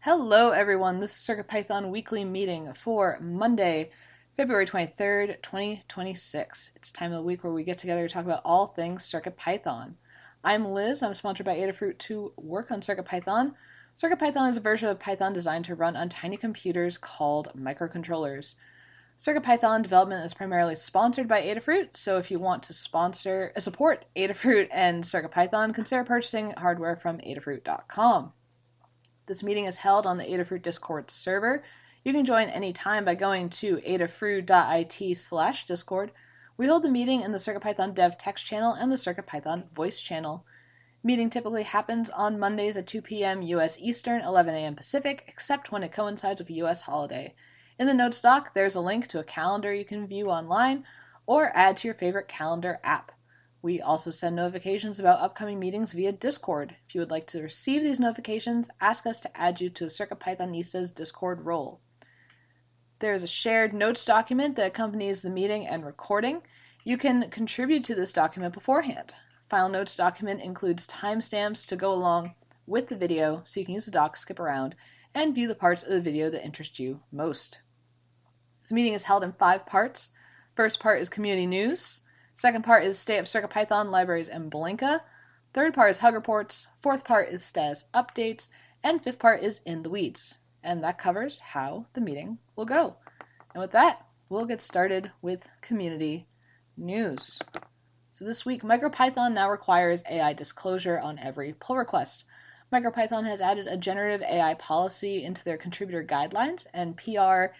Hello everyone, this is CircuitPython weekly meeting for Monday, February 23rd, 2026. It's time of the week where we get together to talk about all things CircuitPython. I'm Liz, I'm sponsored by Adafruit to work on CircuitPython. CircuitPython is a version of Python designed to run on tiny computers called microcontrollers. CircuitPython development is primarily sponsored by Adafruit, so if you want to support Adafruit and CircuitPython, consider purchasing hardware from adafruit.com. This meeting is held on the Adafruit Discord server. You can join anytime by going to adafruit.it/discord. We hold the meeting in the CircuitPython dev text channel and the CircuitPython voice channel. Meeting typically happens on Mondays at 2 p.m. U.S. Eastern, 11 a.m. Pacific, except when it coincides with a U.S. holiday. In the notes doc, there's a link to a calendar you can view online or add to your favorite calendar app. We also send notifications about upcoming meetings via Discord. If you would like to receive these notifications, ask us to add you to CircuitPythonistas Discord role. There is a shared notes document that accompanies the meeting and recording. You can contribute to this document beforehand. File notes document includes timestamps to go along with the video, so you can use the doc, skip around, and view the parts of the video that interest you most. This meeting is held in 5 parts. First part is community news. Second part is State of CircuitPython, Libraries, and Blinka. Third part is Hug Reports. Fourth part is Status Updates. And fifth part is In the Weeds. And that covers how the meeting will go. And with that, we'll get started with community news. So this week, MicroPython now requires AI disclosure on every pull request. MicroPython has added a generative AI policy into their contributor guidelines, and PR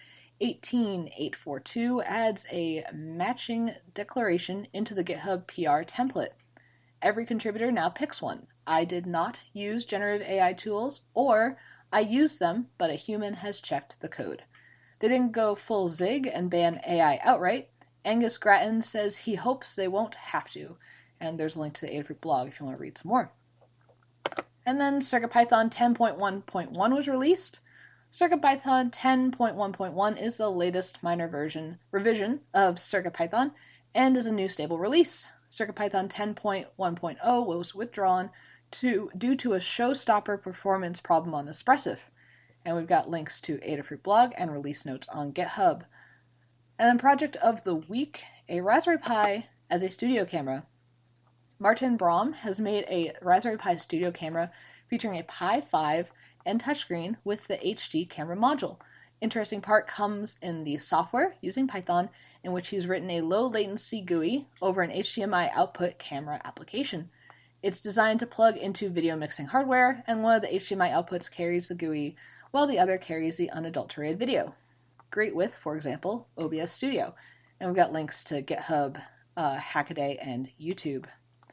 18842 adds a matching declaration into the GitHub PR template. Every contributor now picks one. I did not use generative AI tools, or I used them, but a human has checked the code. They didn't go full zig and ban AI outright. Angus Grattan says he hopes they won't have to, and there's a link to the Adafruit blog if you want to read some more. And then CircuitPython 10.1.1 was released. CircuitPython 10.1.1 is the latest minor revision of CircuitPython and is a new stable release. CircuitPython 10.1.0 was withdrawn due to a showstopper performance problem on Espressif. And we've got links to Adafruit blog and release notes on GitHub. And then project of the week, a Raspberry Pi as a studio camera. Martin Braum has made a Raspberry Pi studio camera featuring a Pi 5 and touchscreen with the HD camera module. Interesting part comes in the software using Python, in which he's written a low latency GUI over an HDMI output camera application. It's designed to plug into video mixing hardware, and one of the HDMI outputs carries the GUI while the other carries the unadulterated video. Great with, for example, OBS Studio. And we've got links to GitHub, Hackaday, and YouTube.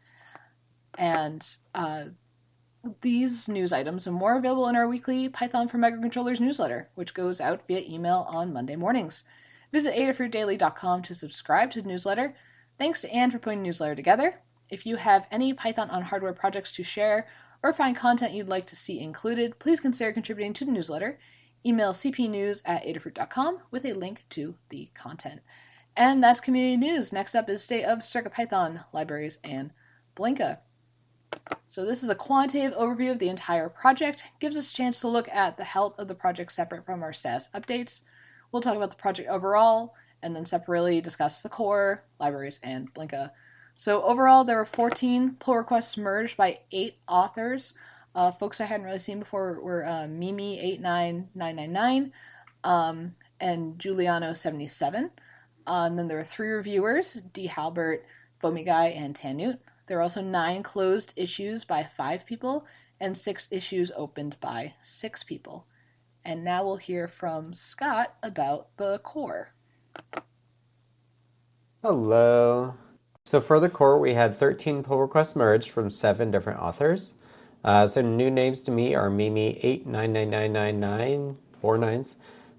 And these news items and more available in our weekly Python for Microcontrollers newsletter, which goes out via email on Monday mornings. Visit adafruitdaily.com to subscribe to the newsletter. Thanks to Anne for putting the newsletter together. If you have any Python on hardware projects to share or find content you'd like to see included, please consider contributing to the newsletter. Email cpnews@adafruit.com with a link to the content. And that's community news. Next up is State of CircuitPython, Libraries, and Blinka. So this is a quantitative overview of the entire project. Gives us a chance to look at the health of the project separate from our status updates. We'll talk about the project overall, and then separately discuss the core, libraries, and Blinka. So overall, there were 14 pull requests merged by 8 authors. Folks I hadn't really seen before were Mimi89999 and Giuliano77. And then there were 3 reviewers, D. Halbert, Foamy and Tanute. There are also 9 closed issues by 5 people and 6 issues opened by 6 people. And now we'll hear from Scott about the core. Hello. So for the core, we had 13 pull requests merged from 7 different authors. So new names to me are Mimi899999, 4 nines,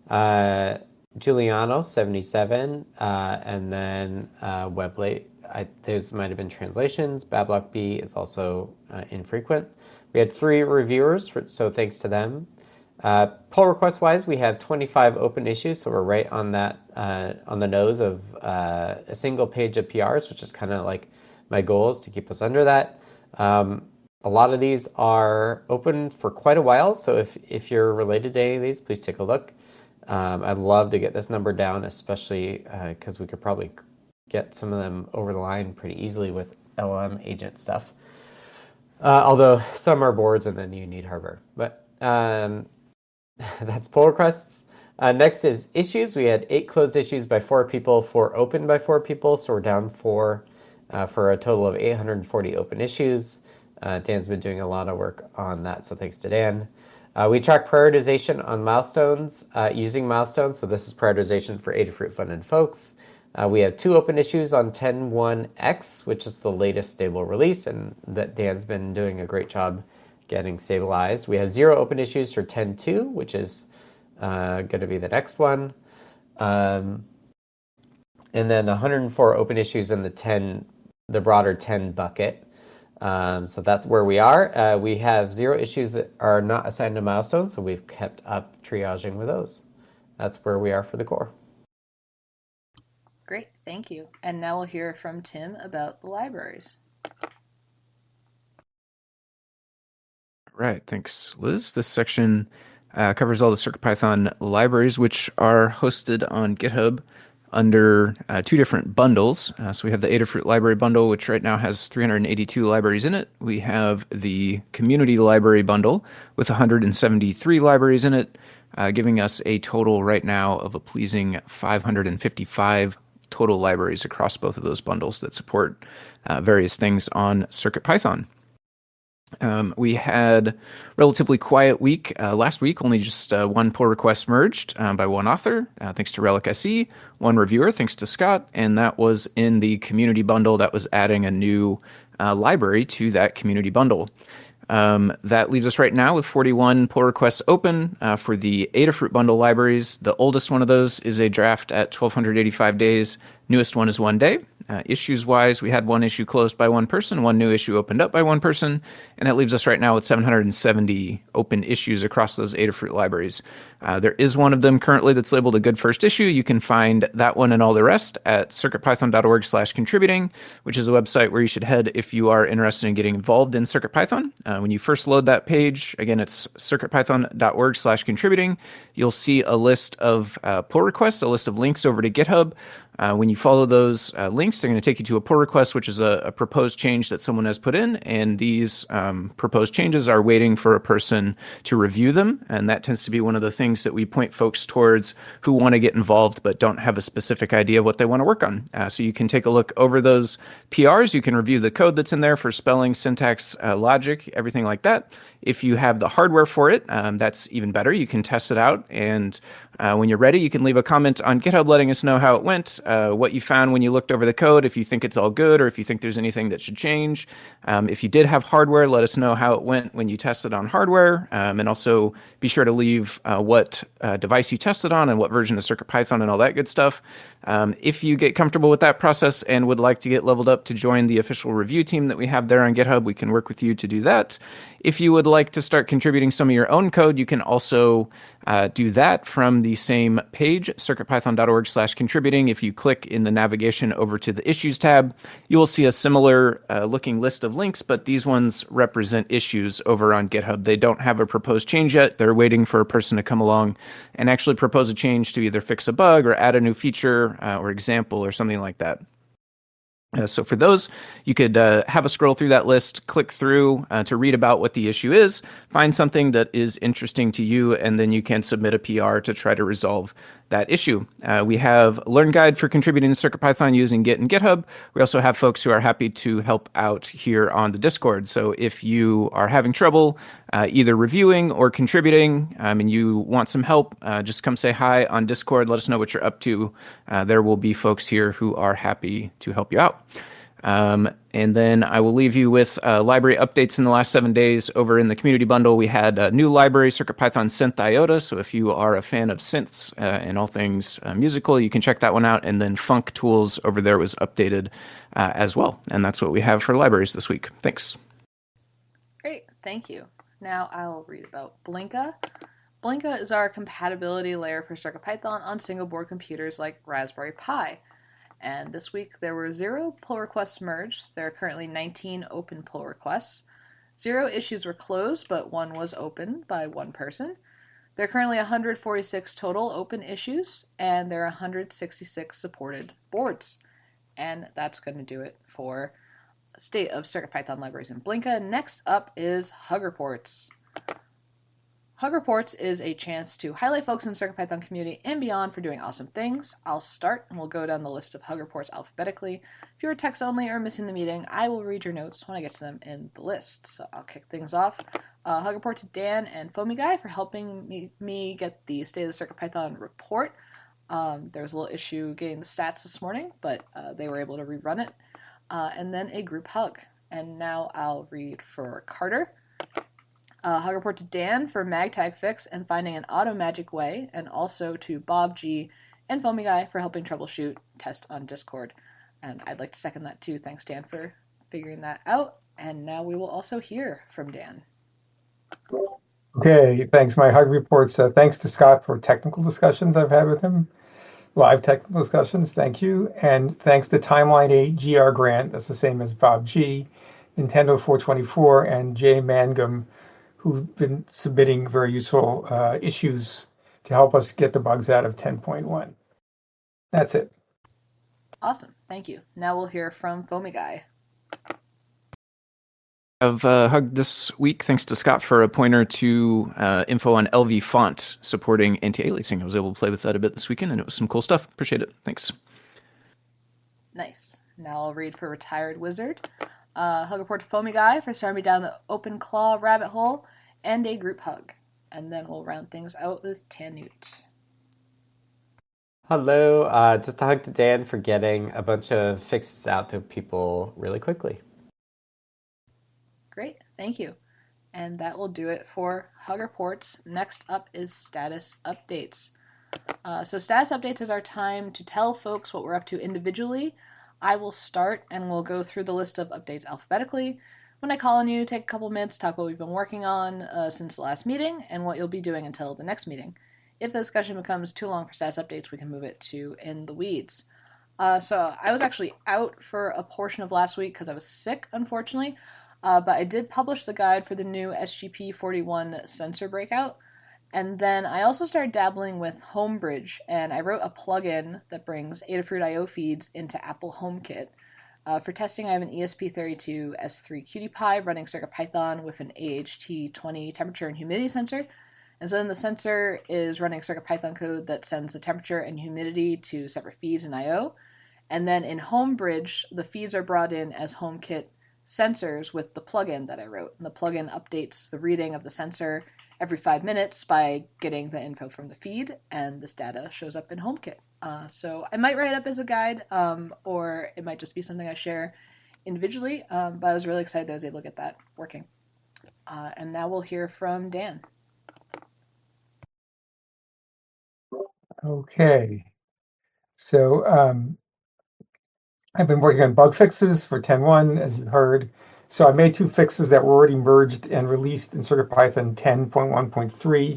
Giuliano77, and then Weblate. Those might have been translations. Bablock B is also infrequent. We had 3 reviewers, so thanks to them. Pull request wise, we have 25 open issues, so we're right on that on the nose of a single page of PRs, which is kind of like my goal is to keep us under that. A lot of these are open for quite a while, so if you're related to any of these, please take a look. I'd love to get this number down, especially because we could probably get some of them over the line pretty easily with LLM agent stuff. Although some are boards and then you need hardware. But that's pull requests. Next is issues. We had 8 closed issues by 4 people, 4 open by 4 people, so we're down 4 for a total of 840 open issues. Dan's been doing a lot of work on that, so thanks to Dan. We track prioritization on milestones using milestones, so this is prioritization for Adafruit funded folks. We have 2 open issues on 10.1x, which is the latest stable release, and that Dan's been doing a great job getting stabilized. We have 0 open issues for 10.2, which is going to be the next one. And then 104 open issues in the broader 10 bucket. So that's where we are. We have 0 issues that are not assigned to milestones, so we've kept up triaging with those. That's where we are for the core. Great, thank you. And now we'll hear from Tim about the libraries. Right, thanks, Liz. This section covers all the CircuitPython libraries, which are hosted on GitHub under 2 different bundles. So we have the Adafruit library bundle, which right now has 382 libraries in it. We have the community library bundle with 173 libraries in it, giving us a total right now of a pleasing 555 total libraries across both of those bundles that support various things on CircuitPython. We had a relatively quiet week last week, only just 1 pull request merged by 1 author, thanks to Relic SE, 1 reviewer, thanks to Scott, and that was in the community bundle that was adding a new library to that community bundle. That leaves us right now with 41 pull requests open for the Adafruit bundle libraries. The oldest one of those is a draft at 1,285 days. Newest one is 1 day. Issues-wise, we had 1 issue closed by 1 person, 1 new issue opened up by 1 person, and that leaves us right now with 770 open issues across those Adafruit libraries. There is one of them currently that's labeled a good first issue. You can find that one and all the rest at circuitpython.org/contributing, which is a website where you should head if you are interested in getting involved in CircuitPython. When you first load that page, again, it's circuitpython.org/contributing. You'll see a list of pull requests, a list of links over to GitHub. When you follow those links, they're going to take you to a pull request, which is a proposed change that someone has put in. And these proposed changes are waiting for a person to review them. And that tends to be one of the things that we point folks towards who want to get involved but don't have a specific idea of what they want to work on. So you can take a look over those PRs. You can review the code that's in there for spelling, syntax, logic, everything like that. If you have the hardware for it, that's even better. You can test it out. And when you're ready, you can leave a comment on GitHub letting us know how it went, what you found when you looked over the code, if you think it's all good, or if you think there's anything that should change. If you did have hardware, let us know how it went when you tested on hardware. And also be sure to leave what device you tested on and what version of CircuitPython and all that good stuff. If you get comfortable with that process and would like to get leveled up to join the official review team that we have there on GitHub, we can work with you to do that. If you would like to start contributing some of your own code, you can also do that from the same page, circuitpython.org/contributing. If you click in the navigation over to the Issues tab, you will see a similar looking list of links, but these ones represent issues over on GitHub. They don't have a proposed change yet. They're waiting for a person to come along and actually propose a change to either fix a bug or add a new feature or example or something like that. So for those, you could have a scroll through that list, click through to read about what the issue is, find something that is interesting to you, and then you can submit a PR to try to resolve that issue. We have a Learn Guide for contributing to CircuitPython using Git and GitHub. We also have folks who are happy to help out here on the Discord. So if you are having trouble either reviewing or contributing and you want some help, just come say hi on Discord. Let us know what you're up to. There will be folks here who are happy to help you out. And then I will leave you with library updates in the last 7 days. Over in the community bundle, we had a new library, CircuitPython Synth IOTA. So if you are a fan of synths and all things musical, you can check that one out. And then Funk Tools over there was updated as well. And that's what we have for libraries this week. Thanks. Great, thank you. Now I'll read about Blinka. Blinka is our compatibility layer for CircuitPython on single board computers like Raspberry Pi. And this week there were 0 pull requests merged. There are currently 19 open pull requests. 0 issues were closed, but 1 was opened by 1 person. There are currently 146 total open issues, and there are 166 supported boards. And that's going to do it for State of CircuitPython Libraries in Blinka. Next up is Hug Reports. Hug Reports is a chance to highlight folks in the CircuitPython community and beyond for doing awesome things. I'll start, and we'll go down the list of Hug Reports alphabetically. If you're text only or missing the meeting, I will read your notes when I get to them in the list. So I'll kick things off. Hug Report to Dan and Foamy Guy for helping me get the State of the CircuitPython report. There was a little issue getting the stats this morning, but they were able to rerun it. And then a group hug. And now I'll read for Carter. Hug report to Dan for MagTag fix and finding an auto magic way, and also to Bob G and Foamy Guy for helping troubleshoot test on Discord. And I'd like to second that too. Thanks, Dan, for figuring that out. And now we will also hear from Dan. Okay, thanks. My hug reports. Thanks to Scott for technical discussions I've had with him. Live technical discussions, thank you. And thanks to Timeline 8 GR Grant, that's the same as Bob G, Nintendo 424, and Jay Mangum, who've been submitting very useful issues to help us get the bugs out of 10.1. That's it. Awesome, thank you. Now we'll hear from Foamy Guy. Of Hug this week, thanks to Scott for a pointer to info on LV Font supporting anti-aliasing. I was able to play with that a bit this weekend, and it was some cool stuff. Appreciate it. Thanks. Nice. Now I'll read for Retired Wizard. Hug report to Foamy Guy for starting me down the Open Claw rabbit hole, and a group hug. And then we'll round things out with Tanute. Hello. Just a hug to Dan for getting a bunch of fixes out to people really quickly. Great, thank you. And that will do it for Hug Reports. Next up is Status Updates. So Status Updates is our time to tell folks what we're up to individually. I will start and we'll go through the list of updates alphabetically. When I call on you, take a couple minutes, talk what we've been working on since the last meeting and what you'll be doing until the next meeting. If the discussion becomes too long for status updates, we can move it to In the Weeds. So I was actually out for a portion of last week because I was sick, unfortunately. But I did publish the guide for the new SGP41 sensor breakout. And then I also started dabbling with Homebridge, and I wrote a plugin that brings Adafruit I/O feeds into Apple HomeKit. For testing, I have an ESP32 S3 QT Py running CircuitPython with an AHT20 temperature and humidity sensor. And so then the sensor is running CircuitPython code that sends the temperature and humidity to separate feeds in I/O. And then in Homebridge, the feeds are brought in as HomeKit sensors with the plugin that I wrote. And the plugin updates the reading of the sensor every 5 minutes by getting the info from the feed, and this data shows up in HomeKit. So I might write it up as a guide, or it might just be something I share individually, but I was really excited that I was able to get that working. And now we'll hear from Dan. Okay, so I've been working on bug fixes for 10.1, as you heard. So I made 2 fixes that were already merged and released in CircuitPython 10.1.3.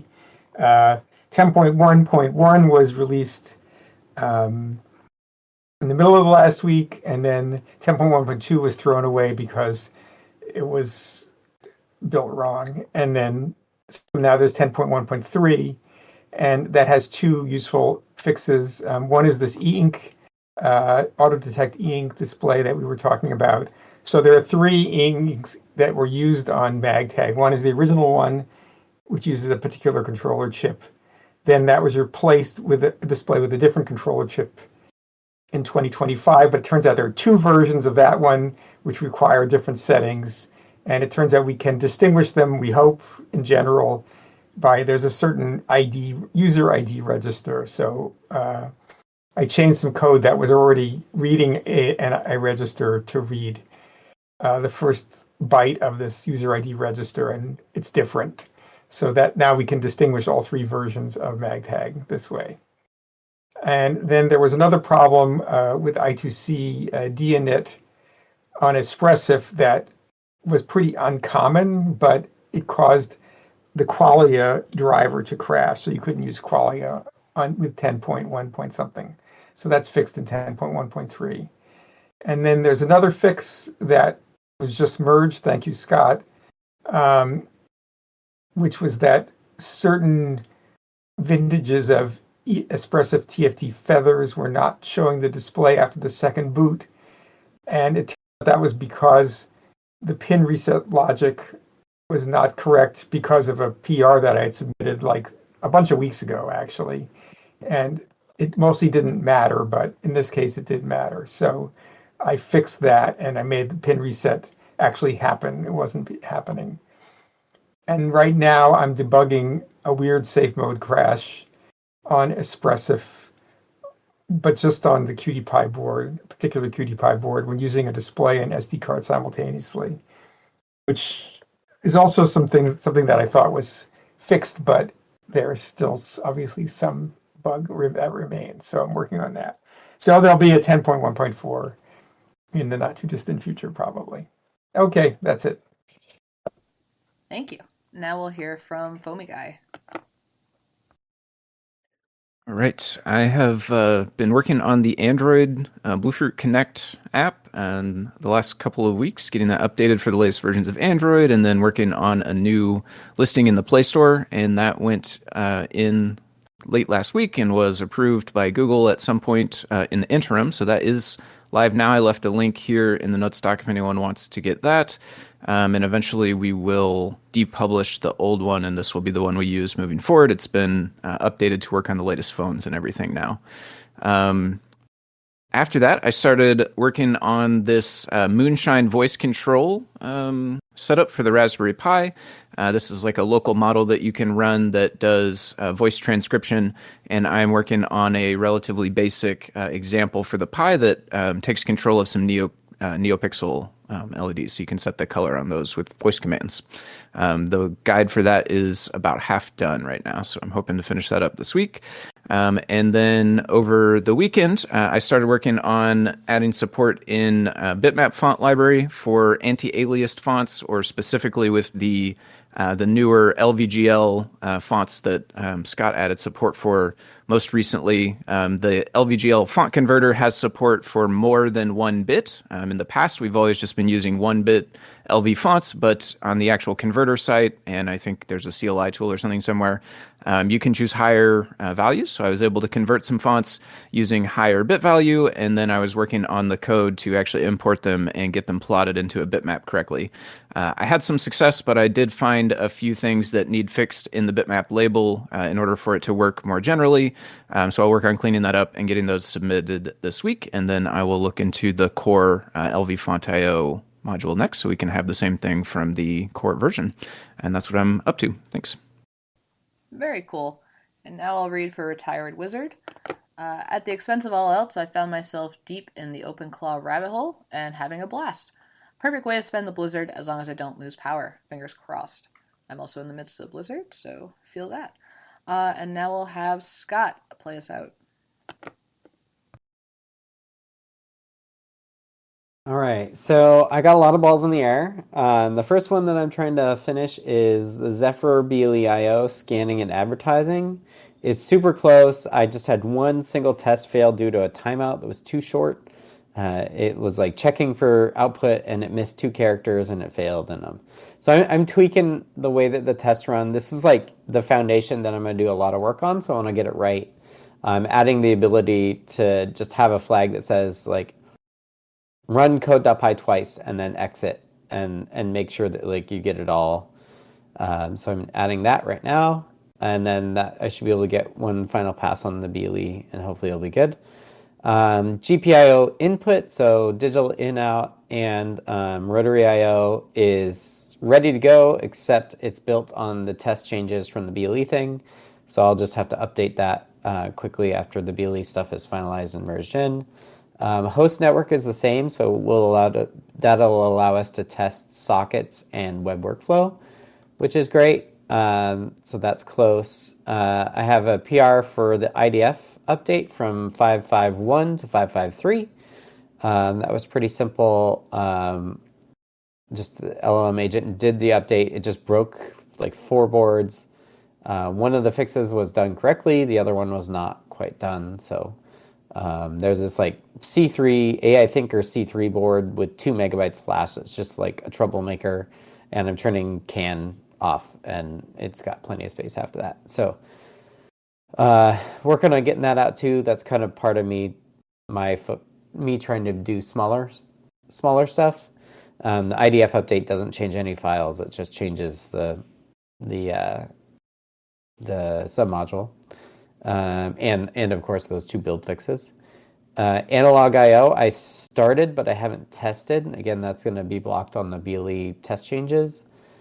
10.1.1 was released in the middle of the last week, and then 10.1.2 was thrown away because it was built wrong. And then so now there's 10.1.3, and that has 2 useful fixes. One is this e-ink, auto detect e-ink display that we were talking about. So there are 3 inks that were used on MagTag. One is the original one, which uses a particular controller chip. Then that was replaced with a display with a different controller chip in 2025. But it turns out there are 2 versions of that one, which require different settings. And it turns out we can distinguish them, we hope, in general, by there's a certain ID, user ID register. So I changed some code that was already reading a register to read the first byte of this user ID register, and it's different. So that now we can distinguish all 3 versions of MagTag this way. And then there was another problem with I2C DINIT on Espressif that was pretty uncommon, but it caused the Qualia driver to crash, so you couldn't use Qualia with 10.1 point something. So that's fixed in 10.1.3. And then there's another fix that was just merged, thank you, Scott, which was that certain vintages of Espressif TFT feathers were not showing the display after the second boot. And it turned out that was because the pin reset logic was not correct because of a PR that I had submitted like a bunch of weeks ago, actually. And it mostly didn't matter, but in this case, it did matter. So I fixed that and I made the pin reset actually happen. It wasn't happening. And right now I'm debugging a weird safe mode crash on Espressif, but just on the Qt Py board, a particular Qt Py board, when using a display and SD card simultaneously, which is also something that I thought was fixed, but there is still obviously some bug that remains. So I'm working on that. So there'll be a 10.1.4 in the not too distant future, probably. Okay, that's it. Thank you. Now we'll hear from Foamy Guy. All right. I have been working on the Android Bluefruit Connect app and the last couple of weeks, getting that updated for the latest versions of Android, and then working on a new listing in the Play Store. And that went in late last week and was approved by Google at some point in the interim. So that is live now. I left a link here in the notes doc if anyone wants to get that. And eventually we will depublish the old one, and this will be the one we use moving forward. It's been updated to work on the latest phones and everything now. After that, I started working on this Moonshine voice control setup for the Raspberry Pi. This is like a local model that you can run that does voice transcription, and I'm working on a relatively basic example for the Pi that takes control of some NeoPixel LEDs, so you can set the color on those with voice commands. The guide for that is about half done right now, so I'm hoping to finish that up this week. And then over the weekend, I started working on adding support in Bitmap font library for anti-aliased fonts, or specifically with the newer LVGL fonts that Scott added support for most recently. The LVGL font converter has support for more than 1 bit. In the past, we've always just been using 1-bit LV fonts, but on the actual converter site, and I think there's a CLI tool or something somewhere, you can choose higher values. So I was able to convert some fonts using higher bit value, and then I was working on the code to actually import them and get them plotted into a bitmap correctly. I had some success, but I did find a few things that need fixed in the bitmap label in order for it to work more generally. So I'll work on cleaning that up and getting those submitted this week, and then I will look into the core LV Font.io module next, so we can have the same thing from the core version. And that's what I'm up to. Thanks. Very cool. And now I'll read for Retired Wizard. At the expense of all else, I found myself deep in the OpenClaw rabbit hole and having a blast. Perfect way to spend the blizzard as long as I don't lose power. Fingers crossed. I'm also in the midst of the blizzard, so feel that. And now we'll have Scott play us out. All right, so I got a lot of balls in the air. The first one that I'm trying to finish is the Zephyr BLE.io scanning and advertising. It's super close. I just had one single test fail due to a timeout that was too short. It was like checking for output and it missed 2 characters and it failed. And so I'm tweaking the way that the tests run. This is like the foundation that I'm going to do a lot of work on, so I want to get it right. I'm adding the ability to just have a flag that says like run code.py twice and then exit and make sure that like you get it all. So I'm adding that right now, and then that I should be able to get one final pass on the BLE, and hopefully it'll be good. GPIO input, so digital in out, and rotary IO is ready to go, except it's built on the test changes from the BLE thing. So I'll just have to update that quickly after the BLE stuff is finalized and merged in. Host network is the same, so that'll allow us to test sockets and web workflow, which is great. So that's close. I have a PR for the IDF update from 5.5.1 to 5.5.3. That was pretty simple. Just the LLM agent did the update. It just broke like 4 boards. One of the fixes was done correctly. The other one was not quite done. So there's this like C3 AI Thinker C3 board with 2 megabytes flash. It's just like a troublemaker, and I'm turning can off, and it's got plenty of space after that. So working on getting that out too. That's kind of part of me trying to do smaller stuff. The IDF update doesn't change any files; it just changes the submodule, and of course those 2 build fixes. Analog I/O I started, but I haven't tested. Again, that's going to be blocked on the BLE test changes.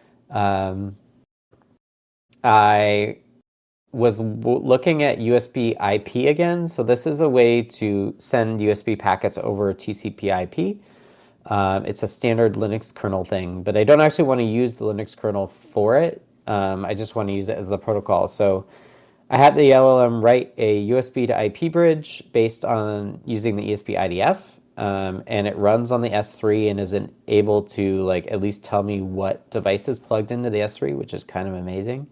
I was looking at USB IP again. So this is a way to send USB packets over TCP IP. It's a standard Linux kernel thing, but I don't actually want to use the Linux kernel for it. I just want to use it as the protocol. So I had the LLM write a USB to IP bridge based on using the ESP IDF, and it runs on the S3 and isn't able to like at least tell me what device is plugged into the S3, which is kind of amazing.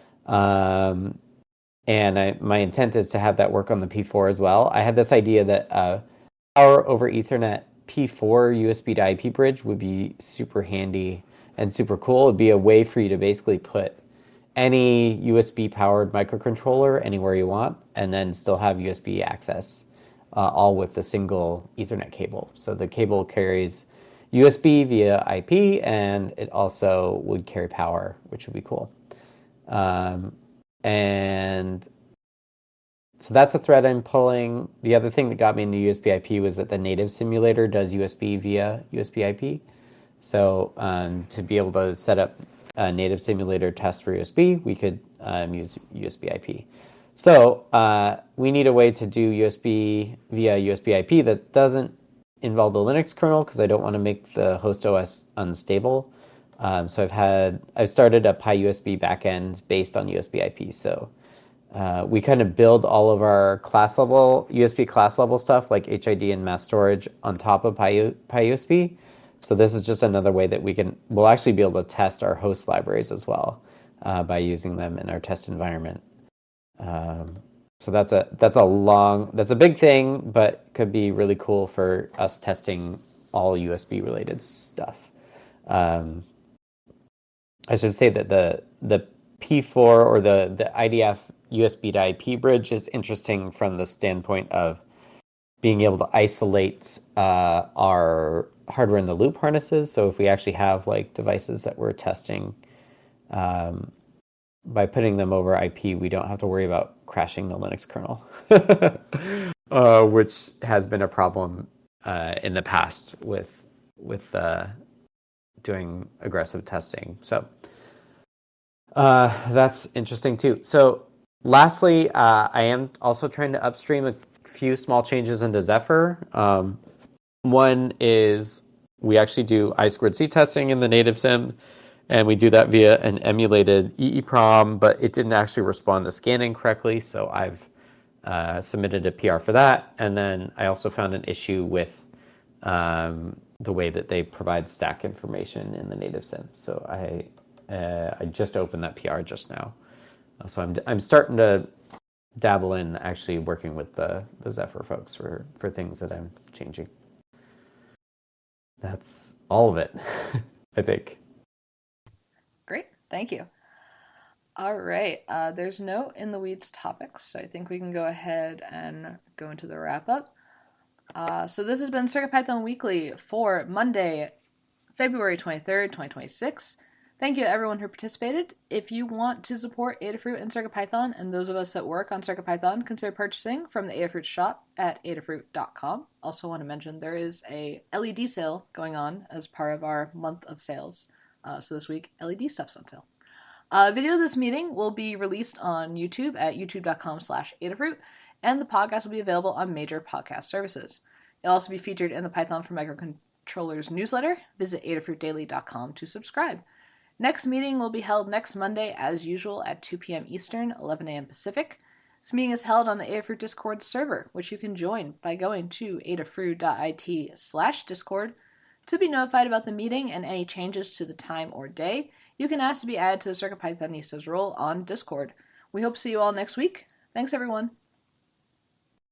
And my intent is to have that work on the P4 as well. I had this idea that Power over Ethernet P4 USB to IP bridge would be super handy and super cool. It'd be a way for you to basically put any USB powered microcontroller anywhere you want, and then still have USB access, all with a single Ethernet cable. So the cable carries USB via IP, and it also would carry power, which would be cool. And so that's a thread I'm pulling. The other thing that got me into USB IP was that the native simulator does USB via USB IP. So to be able to set up a native simulator test for USB, we could use USB IP. So we need a way to do USB via USB IP that doesn't involve the Linux kernel, because I don't want to make the host OS unstable. So I've started a PyUSB backend based on USB IP. So we kind of build all of our USB class level stuff like HID and mass storage on top of PyUSB. So this is just another way that we'll actually be able to test our host libraries as well by using them in our test environment. So that's a big thing, but could be really cool for us testing all USB related stuff. I should say that the P4 or the IDF USB to IP bridge is interesting from the standpoint of being able to isolate our hardware in the loop harnesses. So if we actually have like devices that we're testing, by putting them over IP, we don't have to worry about crashing the Linux kernel, which has been a problem in the past with doing aggressive testing. So that's interesting too. So lastly, I am also trying to upstream a few small changes into Zephyr. One is we actually do I2C testing in the native sim, and we do that via an emulated EEPROM, but it didn't actually respond to scanning correctly, so I've submitted a PR for that. And then I also found an issue with the way that they provide stack information in the native sim. So I just opened that PR just now. So I'm starting to dabble in actually working with the Zephyr folks for things that I'm changing. That's all of it, I think. Great, thank you. All right, there's no in the weeds topics, so I think we can go ahead and go into the wrap up. So this has been CircuitPython Weekly for Monday, February 23rd, 2026. Thank you to everyone who participated. If you want to support Adafruit and CircuitPython, and those of us that work on CircuitPython, consider purchasing from the Adafruit shop at adafruit.com. Also want to mention there is a LED sale going on as part of our month of sales. So this week, LED stuff's on sale. A video of this meeting will be released on YouTube at youtube.com/Adafruit, and the podcast will be available on major podcast services. It'll also be featured in the Python for Microcontrollers newsletter. Visit adafruitdaily.com to subscribe. Next meeting will be held next Monday, as usual, at 2 p.m. Eastern, 11 a.m. Pacific. This meeting is held on the Adafruit Discord server, which you can join by going to adafruit.it/discord. To be notified about the meeting and any changes to the time or day, you can ask to be added to the CircuitPythonistas role on Discord. We hope to see you all next week. Thanks, everyone.